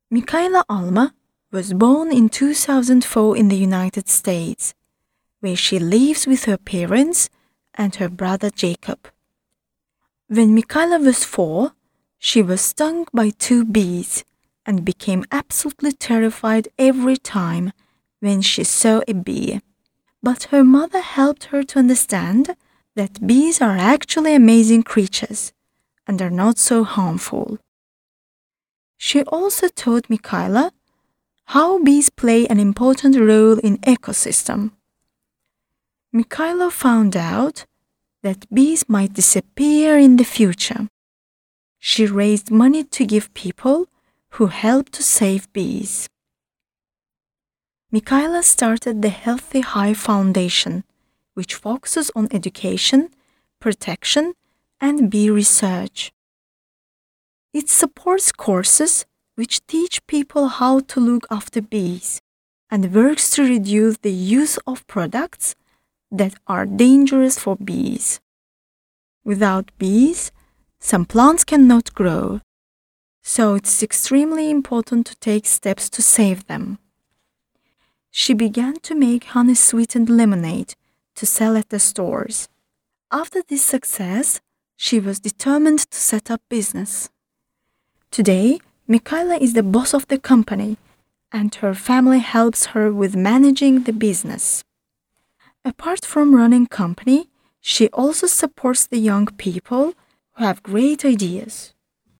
Michaela Alma was born in 2004 in the United States, where she lives with her parents and her brother Jacob. When Michaela was 4, she was stung by 2 bees and became absolutely terrified every time when she saw a bee. But her mother helped her to understand that bees are actually amazing creatures and are not so harmful. She also taught Michaela how bees play an important role in ecosystem. Michaela found out that bees might disappear in the future. She raised money to give people who help to save bees. Michaela started the Healthy Hive Foundation, which focuses on education, protection, and bee research. It supports courses which teach people how to look after bees and works to reduce the use of products that are dangerous for bees. Without bees, some plants cannot grow, so it's extremely important to take steps to save them. She began to make honey-sweetened lemonade to sell at the stores. After this success, she was determined to set up business. Today, Michaela is the boss of the company, and her family helps her with managing the business. Apart from running company, she also supports the young people who have great ideas.